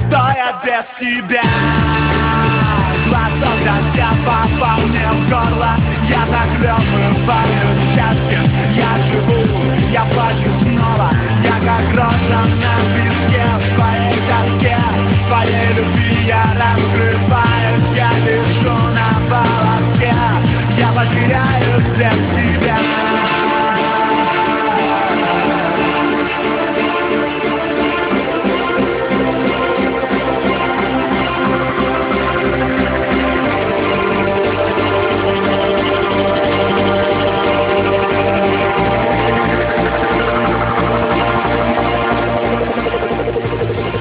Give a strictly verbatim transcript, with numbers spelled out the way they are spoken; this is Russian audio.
Что я без тебя? Глоток дождя попал мне в горло. Я захлебываюсь счастьем. Я живу, я плачу снова. Я как роза на песке. В твоей тоске, в твоей любви я раскрываюсь. Я вешу на волоске. Я потеряюсь без тебя.